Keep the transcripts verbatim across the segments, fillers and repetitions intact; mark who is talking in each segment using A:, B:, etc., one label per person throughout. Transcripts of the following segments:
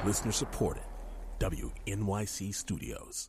A: Listener supported. W N Y C Studios.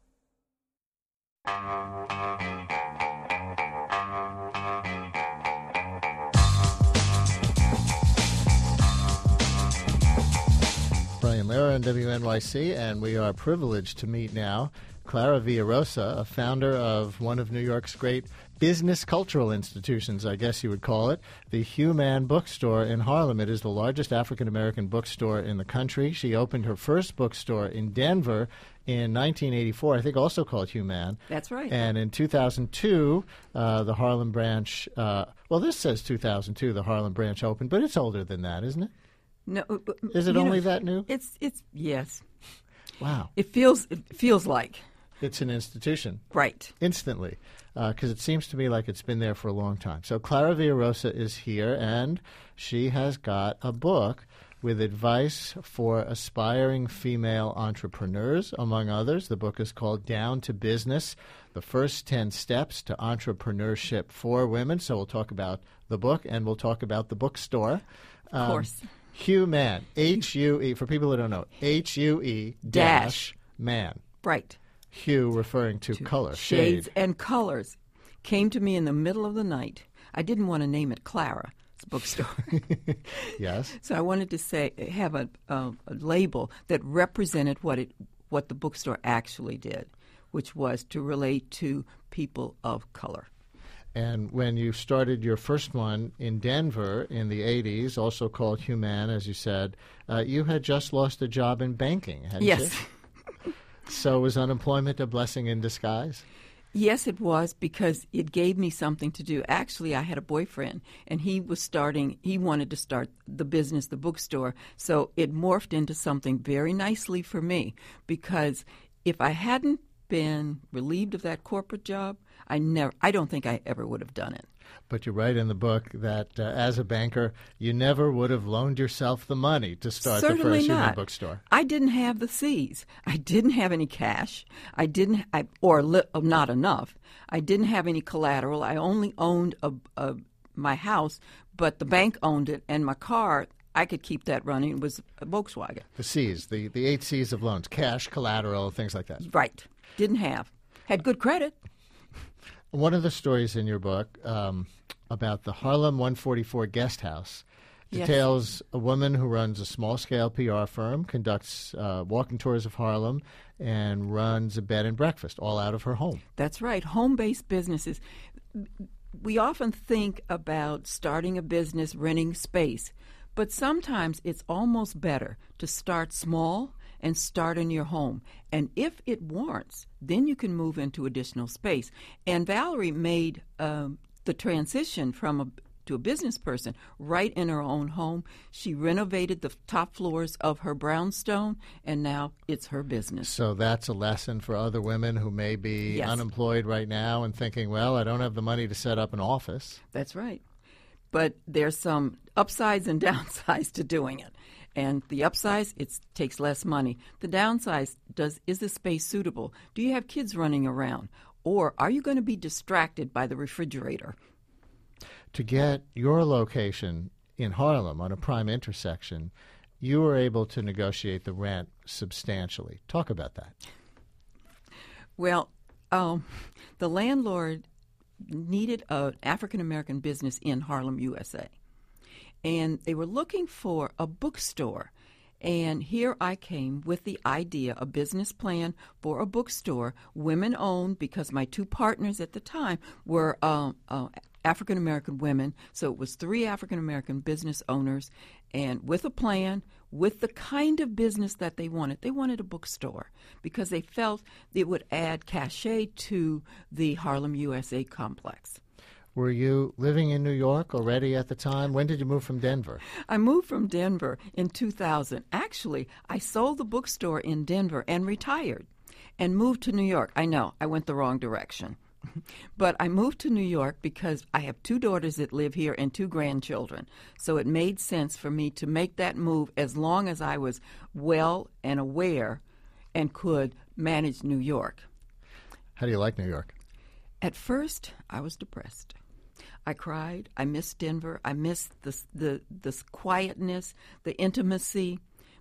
B: Brian Lehrer on W N Y C, and we are privileged to meet now Clara Villarosa, a founder of one of New York's great business cultural institutions, I guess you would call it, the Hugh Mann Bookstore in Harlem. It is the largest African-American bookstore in the country. She opened her first bookstore in Denver in nineteen eighty-four, I think also called Hugh Mann.
C: That's right.
B: And in two thousand two, uh, the Harlem branch, uh, well, this says two thousand two, the Harlem branch opened, but it's older than that, isn't it?
C: No,
B: Is it only
C: know,
B: that new?
C: It's it's yes.
B: Wow.
C: It feels it feels like
B: It's an institution.
C: right.
B: Instantly, because uh, it seems to me like it's been there for a long time. So Clara Villarosa is here, and she has got a book with advice for aspiring female entrepreneurs, among others. The book is called Down to Business, The First ten Steps to Entrepreneurship for Women. So we'll talk about the book, and we'll talk about the bookstore.
C: Of
B: Um,
C: course.
B: Hugh Mann, H U E, for people who don't know, H U E dash man.
C: Right.
B: Hue referring to, color,
C: Shades
B: shade.
C: and colors came to me in the middle of the night. I didn't want to name it Clara. It's a bookstore.
B: Yes.
C: So I wanted to say have a, uh, a label that represented what it what the bookstore actually did, which was to relate to people of color.
B: And when you started your first one in Denver in the eighties, also called Hugh Mann, as you said, uh, you had just lost a job in banking, hadn't
C: Yes.
B: you? So was unemployment a blessing in disguise?
C: Yes, it was, because it gave me something to do. Actually, I had a boyfriend, and he was starting, he wanted to start the business, the bookstore. So it morphed into something very nicely for me, because if I hadn't been relieved of that corporate job, I never, I don't think I ever would have done it.
B: But you write in the book that uh, as a banker, you never would have loaned yourself the money to start
C: Certainly
B: the first
C: not.
B: human bookstore.
C: I didn't have the C's. I didn't have any cash. I didn't, I, or li- not enough. I didn't have any collateral. I only owned a, a, my house, but the bank owned it, and my car, I could keep that running. It was a Volkswagen.
B: The C's, the, the eight C's of loans, cash, collateral, things like that.
C: Right. Didn't have. Had good credit.
B: One of the stories in your book um, about the Harlem one forty-four guest house
C: Yes.
B: details a woman who runs a small-scale P R firm, conducts uh, walking tours of Harlem, and runs a bed and breakfast all out of her home.
C: That's right. Home-based businesses. We often think about starting a business, renting space, but sometimes it's almost better to start small and start in your home. And if it warrants, then you can move into additional space. And Valerie made um, the transition from a to a business person right in her own home. She renovated the top floors of her brownstone, and now it's her business.
B: So that's a lesson for other women who may be
C: Yes.
B: unemployed right now and thinking, well, I don't have the money to set up an office.
C: That's right. But there's some upsides and downsides to doing it. And the upsides, it takes less money. The downsides, does is the space suitable? Do you have kids running around? Or are you going to be distracted by the refrigerator?
B: To get your location in Harlem on a prime intersection, you were able to negotiate the rent substantially. Talk about that.
C: Well, um, the landlord needed an African-American business in Harlem, U S A. And they were looking for a bookstore. And here I came with the idea, a business plan for a bookstore, women-owned, because my two partners at the time were uh, uh, African-American women. So it was three African-American business owners, and with a plan, with the kind of business that they wanted. They wanted a bookstore because they felt it would add cachet to the Harlem, U S A complex.
B: Were you living in New York already at the time? When did you move from Denver?
C: I moved from Denver in two thousand. Actually, I sold the bookstore in Denver and retired and moved to New York. I know, I went the wrong direction. But I moved to New York because I have two daughters that live here and two grandchildren. So it made sense for me to make that move as long as I was well and aware and could manage New York.
B: How do you like New York?
C: At first, I was depressed. I cried. I missed Denver. I missed the, the, the quietness, the intimacy.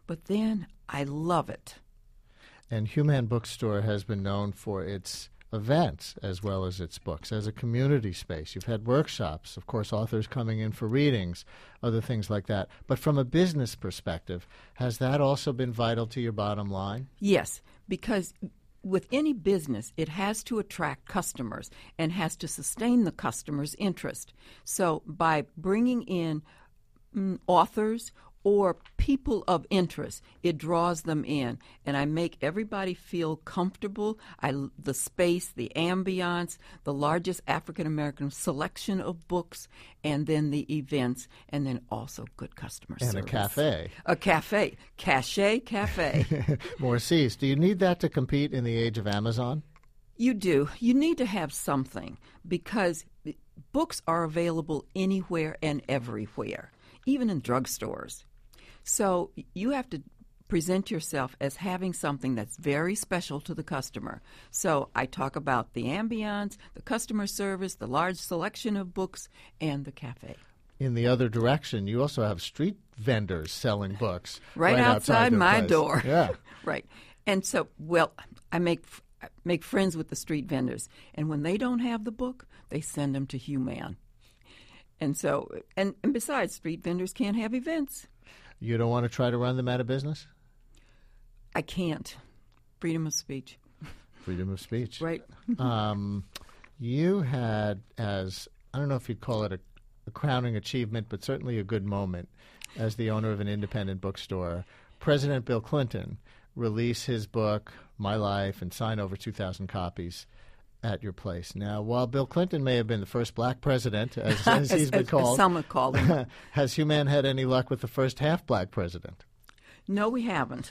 C: but then I love it.
B: And Human Bookstore has been known for its events as well as its books as a community space. You've had workshops, of course, authors coming in for readings, other things like that. But from a business perspective, has that also been vital to your bottom line?
C: Yes, because with any business, it has to attract customers and has to sustain the customer's interest. So by bringing in mm, authors or people of interest, it draws them in, and I make everybody feel comfortable. I, the space, the ambiance, the largest African-American selection of books, and then the events, and then also good customer
B: and
C: service.
B: And a cafe.
C: A cafe. Cachet Cafe.
B: More C's. Do you need that to compete in the age of Amazon?
C: You do. You need to have something because books are available anywhere and everywhere, even in drugstores. So you have to present yourself as having something that's very special to the customer. So I talk about the ambiance, the customer service, the large selection of books, and the cafe.
B: In the other direction, you also have street vendors selling books
C: right,
B: right
C: outside,
B: outside
C: my
B: place.
C: door.
B: Yeah,
C: right. And so, well, I make make friends with the street vendors, and when they don't have the book, they send them to Human. And so, and, and besides, street vendors can't have events.
B: You don't want to try to run them out of business?
C: I can't. Freedom of speech.
B: Freedom of speech.
C: Right.
B: um, you had, as, I don't know if you'd call it a, a crowning achievement, but certainly a good moment as the owner of an independent bookstore, President Bill Clinton release his book, My Life, and sign over two thousand copies at your place. Now, while Bill Clinton may have been the first black president, as, as he's been
C: as,
B: called,
C: as some have called him,
B: has Human had any luck with the first half-black president?
C: No, we haven't.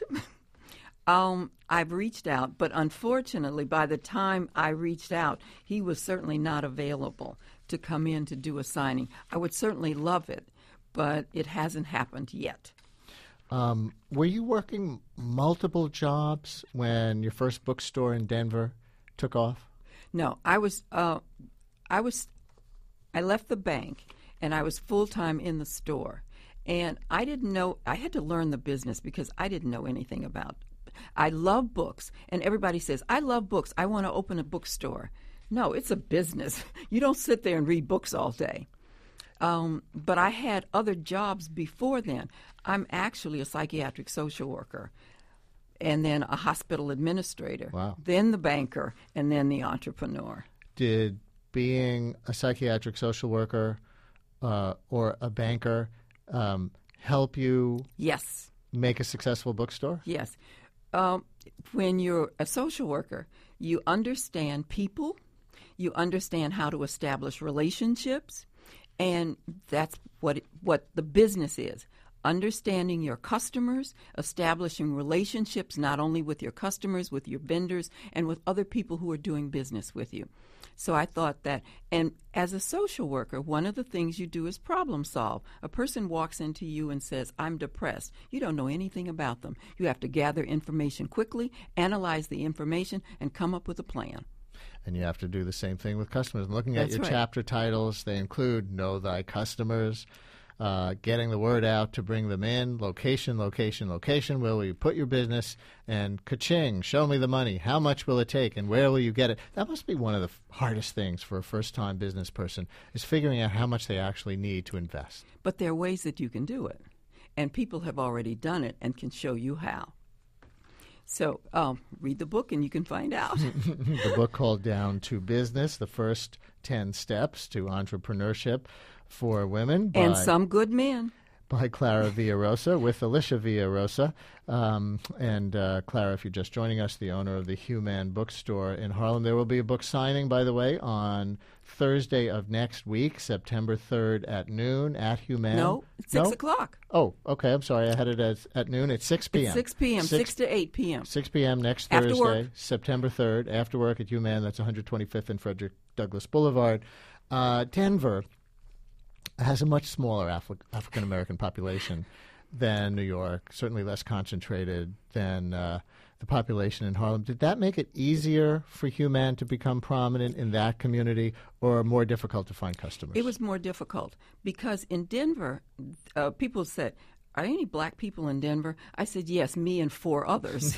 C: um, I've reached out, but unfortunately, by the time I reached out, he was certainly not available to come in to do a signing. I would certainly love it, but it hasn't happened yet.
B: Um, were you working multiple jobs when your first bookstore in Denver took off?
C: No, I was. Uh, I was. I left the bank, and I was full time in the store, and I didn't know. I had to learn the business because I didn't know anything about it. I love books, and everybody says, "I love books. I want to open a bookstore." No, it's a business. You don't sit there and read books all day. Um, but I had other jobs before then. I'm actually a psychiatric social worker, and then a hospital administrator,
B: wow.
C: then the banker, and then the entrepreneur.
B: Did being a psychiatric social worker uh, or a banker um, help you
C: Yes.
B: make a successful bookstore?
C: Yes. Um, when you're a social worker, you understand people, you understand how to establish relationships, and that's what it, what the business is. Understanding your customers, establishing relationships not only with your customers, with your vendors, and with other people who are doing business with you. So I thought that, and as a social worker, one of the things you do is problem solve. A person walks into you and says, I'm depressed. You don't know anything about them. You have to gather information quickly, analyze the information, and come up with a plan.
B: And you have to do the same thing with customers. Looking at
C: That's
B: your
C: right.
B: chapter titles, they include Know Thy Customers, uh, getting the word out to bring them in, location, location, location, where will you put your business, and ka-ching, show me the money. How much will it take, and where will you get it? That must be one of the f- hardest things for a first-time business person, is figuring out how much they actually need to invest.
C: But there are ways that you can do it, and people have already done it and can show you how. So um, read the book and you can find out.
B: The book called Down to Business, the first ten steps to entrepreneurship for women. By,
C: and some good men.
B: By Clara Villarosa with Alicia Villarosa. Um, and uh, Clara, if you're just joining us, the owner of the Human Bookstore in Harlem. There will be a book signing, by the way, on Thursday of next week, September third at noon at Human.
C: No, it's six
B: no?
C: o'clock.
B: Oh, okay. I'm sorry. I had it as at noon. It's six p.m.
C: It's six p.m., six, six to eight p.m.
B: six p.m. next
C: After
B: Thursday,
C: work.
B: September third, after work at Human. That's one twenty-fifth and Frederick Douglass Boulevard. Uh, Denver has a much smaller Afri- African-American population than New York, certainly less concentrated than uh, the population in Harlem. Did that make it easier for Human to become prominent in that community, or more difficult to find customers?
C: It was more difficult because in Denver, uh, people said, are there any black people in Denver? I said, yes, me and four others.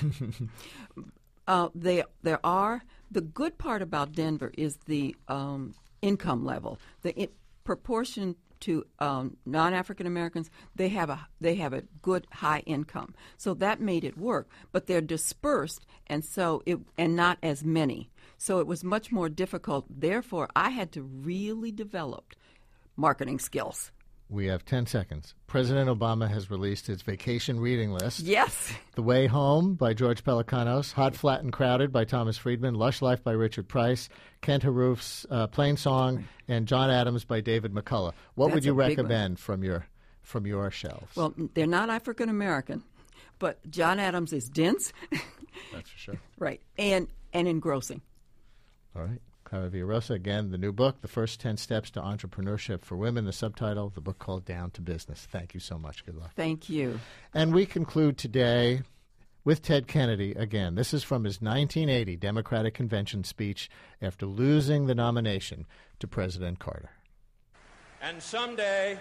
C: uh, they, there are. The good part about Denver is the um, income level. The in proportion to um, non-African Americans, they have a they have a good high income, so that made it work. But they're dispersed, and so it and not as many. So it was much more difficult. Therefore, I had to really develop marketing skills.
B: We have ten seconds. President Obama has released his vacation reading list.
C: Yes.
B: The Way Home by George Pelecanos, Hot, Flat, and Crowded by Thomas Friedman, Lush Life by Richard Price, Kent Harouf's uh, Plain Song, and John Adams by David McCullough. What
C: That's
B: would you
C: a big
B: recommend from your from your shelves?
C: Well, they're not African American, but John Adams is dense.
B: That's for sure.
C: Right, and and engrossing.
B: All right. Clara Villarosa, again, the new book, The First ten Steps to Entrepreneurship for Women, the subtitle, the book called Down to Business. Thank you so much. Good luck.
C: Thank you.
B: And we conclude today with Ted Kennedy again. This is from his nineteen eighty Democratic Convention speech after losing the nomination to President Carter.
D: And someday,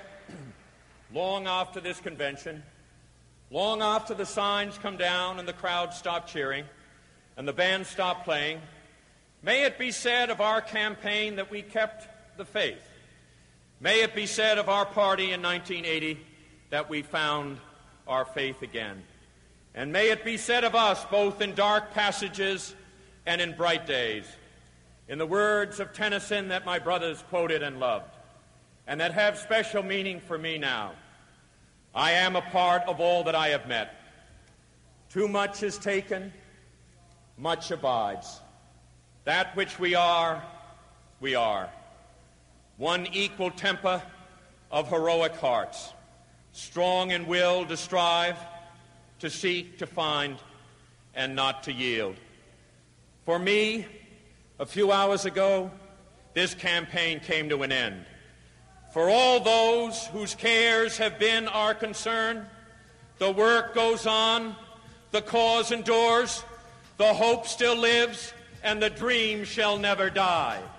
D: long after this convention, long after the signs come down and the crowd stop cheering and the band stop playing, may it be said of our campaign that we kept the faith. May it be said of our party in nineteen eighty that we found our faith again. And may it be said of us both in dark passages and in bright days, in the words of Tennyson that my brothers quoted and loved, and that have special meaning for me now. I am a part of all that I have met. Too much is taken, much abides. That which we are, we are. One equal temper of heroic hearts, strong in will to strive, to seek, to find, and not to yield. For me, a few hours ago, this campaign came to an end. For all those whose cares have been our concern, the work goes on, the cause endures, the hope still lives, and the dream shall never die.